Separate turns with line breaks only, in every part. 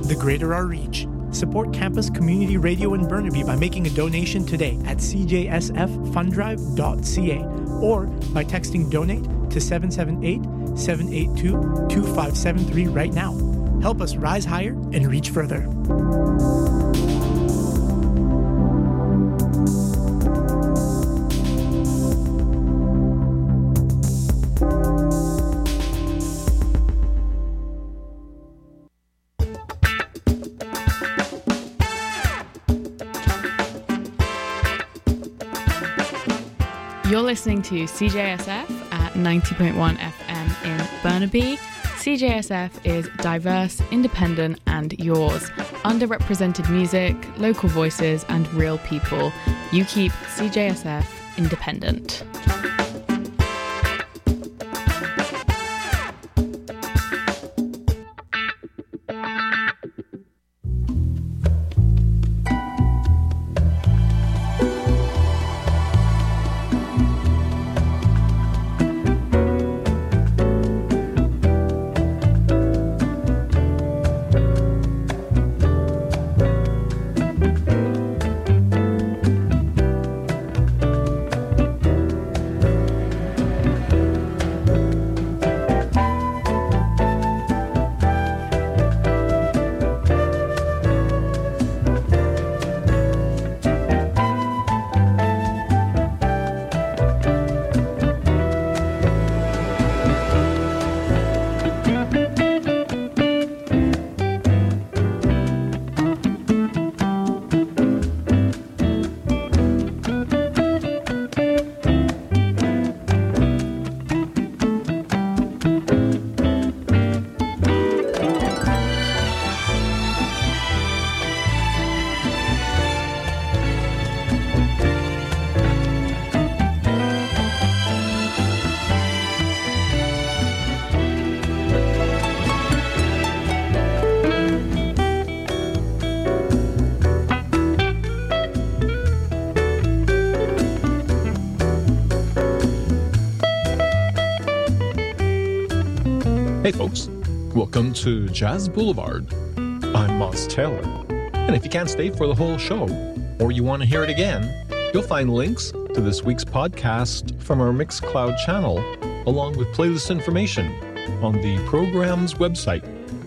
the greater our reach. Support Campus Community Radio in Burnaby by making a donation today at cjsffundrive.ca or by texting donate to 778-782-2573 right now. Help us rise higher and reach further.
You're listening to CJSF at 90.1 FM in Burnaby. CJSF is diverse, independent, and yours. Underrepresented music, local voices, and real people. You keep CJSF independent.
Hey folks, welcome to Jazz Boulevard. I'm Moss Taylor, and if you can't stay for the whole show, or you want to hear it again, you'll find links to this week's podcast from our Mixcloud channel, along with playlist information on the program's website,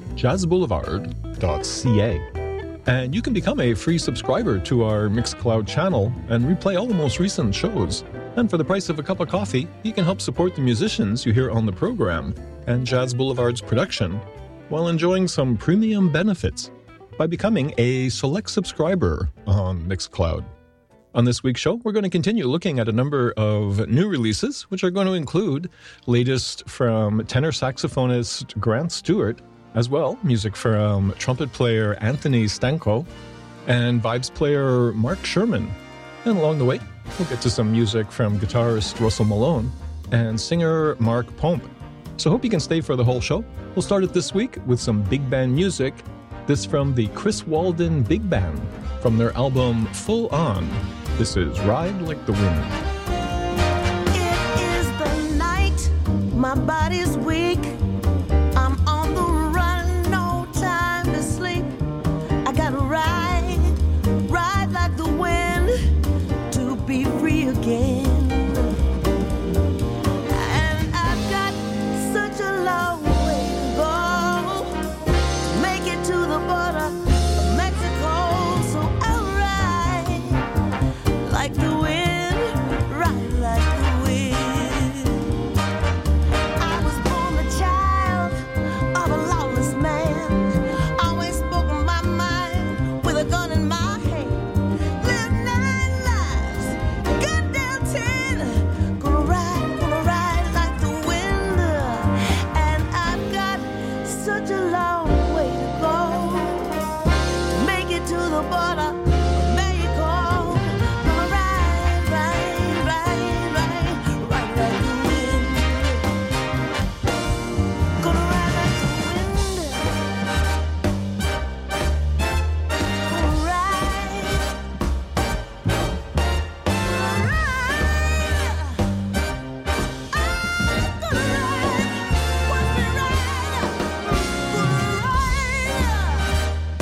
jazzboulevard.ca. And you can become a free subscriber to our Mixcloud channel and replay all the most recent shows. And for the price of a cup of coffee, you can help support the musicians you hear on the program and Jazz Boulevard's production while enjoying some premium benefits by becoming a select subscriber on Mixcloud. On this week's show, we're going to continue looking at a number of new releases, which are going to include latest from tenor saxophonist Grant Stewart, as well music from trumpet player Anthony Stanko and vibes player Mark Sherman. And along the way, we'll get to some music from guitarist Russell Malone and singer Mark Pomp. So hope you can stay for the whole show. We'll start it this week with some big band music. This from the Chris Walden Big Band from their album Full On. This is Ride Like the Wind.
It is the night, my body's weak. I'm on the run, no time to sleep. I gotta ride like the wind to be free again. And I've got such a long way to go to make it to the border of Mexico. So I'll ride like the wind, ride like the wind. I was born a child of a lawless man, always spoken my mind with a gun in my hand. Lived 9 lives, got down 10. Gonna ride like the wind. And I've got such a long way to go to make it to the border of Mexico. Gonna ride like the wind. Gonna ride like the wind. Gonna ride. Watch me ride.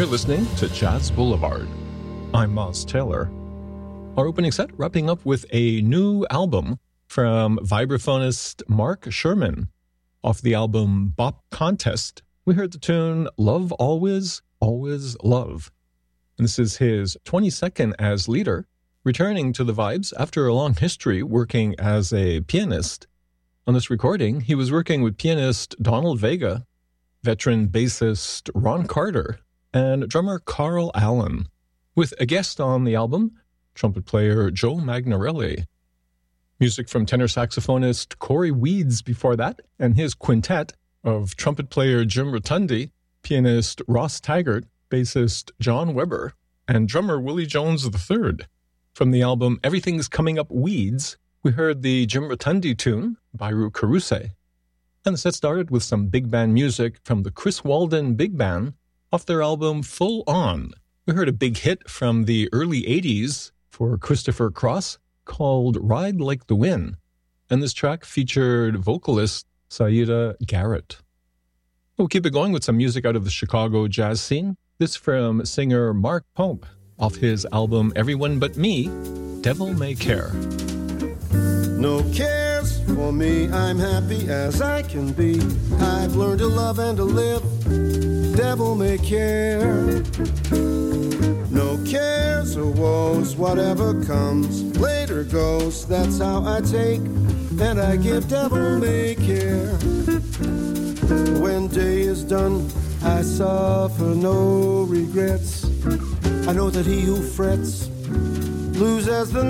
You're listening to Jazz Boulevard. I'm Moz Taylor. Our opening set wrapping up with a new album from vibraphonist Mark Sherman. Off the album Bop Contest, we heard the tune Love Always, Always Love. And this is his 22nd as leader, returning to the vibes after a long history working as a pianist. On this recording, he was working with pianist Donald Vega, veteran bassist Ron Carter, and drummer Carl Allen, with a guest on the album, trumpet player Joe Magnarelli. Music from tenor saxophonist Corey Weeds before that, and his quintet of trumpet player Jim Rotundi, pianist Ross Taggart, bassist John Weber, and drummer Willie Jones III. From the album Everything's Coming Up Weeds, we heard the Jim Rotundi tune, Bairu Karuse. And the set started with some big band music from the Chris Walden Big Band off their album Full On. We heard a big hit from the early 80s for Christopher Cross called Ride Like the Wind. And this track featured vocalist Saida Garrett. We'll keep it going with some music out of the Chicago jazz scene. This from singer Mark Pope off his album Everyone But Me, Devil May Care.
No cares for me, I'm happy as I can be. I've learned to love and to live, devil may care. No cares or woes, whatever comes, later goes. That's how I take and I give, devil may care. When day is done, I suffer no regrets. I know that he who frets loses the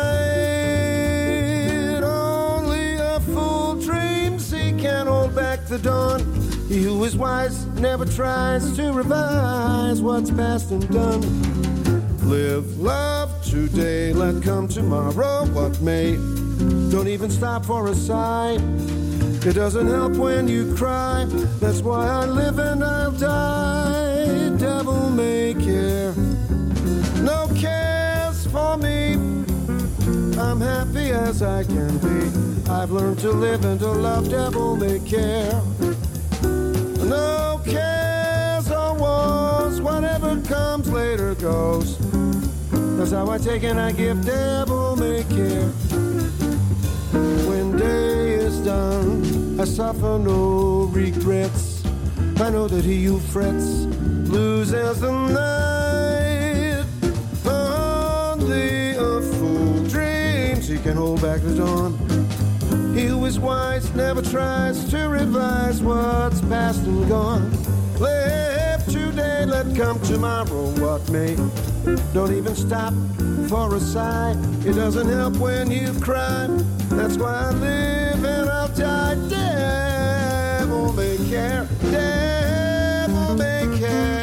night. Only a fool dreams he can hold back the dawn. He who is wise never tries to revise what's past and done. Live, love today, let come tomorrow what may. Don't even stop for a sigh. It doesn't help when you cry. That's why I live and I'll die. Devil may care. No cares for me. I'm happy as I can be. I've learned to live and to love. Devil may care. No cares or woes. Whatever comes later goes. That's how I take and I give. Devil may care. When day is done, I suffer no regrets. I know that he who frets loses the night. Only a fool dreams he can hold back the dawn. He who is wise never tries to revise what's past and gone. Live today, let come tomorrow what may. Don't even stop for a sigh. It doesn't help when you cry. That's why I live and I'll die. Devil may care. Devil may care.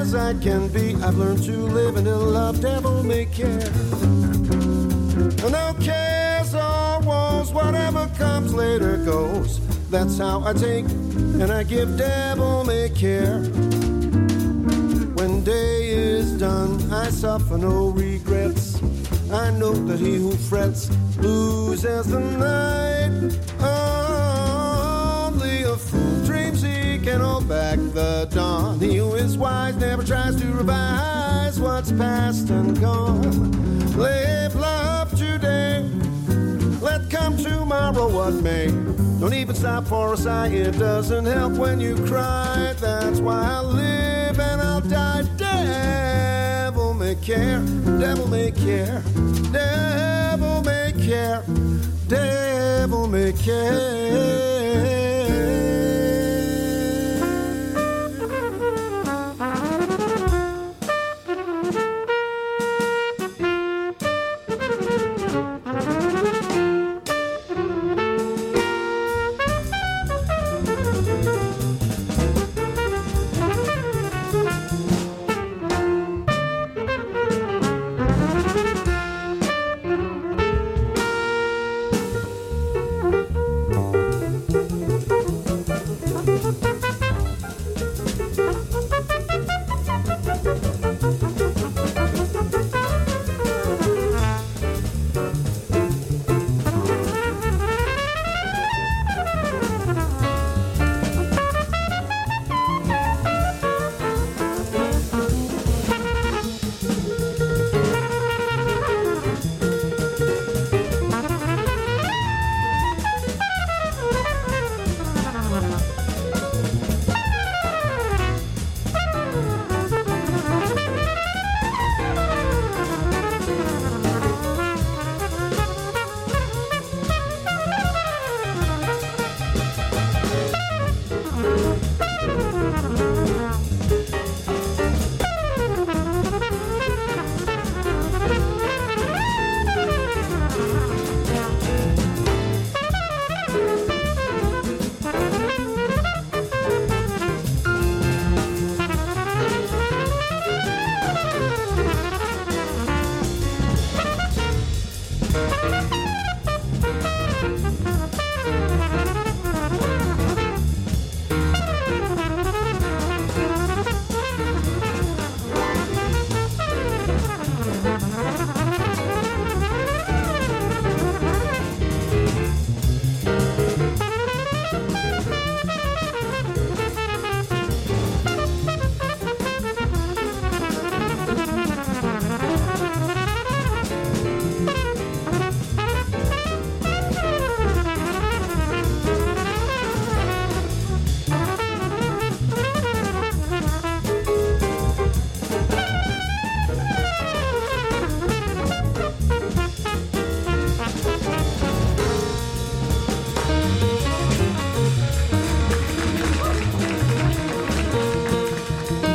as I can be. I've learned to live and to love, devil may care. No cares or woes, whatever comes later goes. That's how I take and I give, devil may care. When day is done, I suffer no regrets. I know that he who frets loses the night. Only a fool dreams he can hold back the dawn. He who is wise never tries to revise what's past and gone. Live love today, let come tomorrow what may. Don't even stop for a sigh, it doesn't help when you cry. That's why I live and I'll die. Devil may care, devil may care, devil may care, devil may care.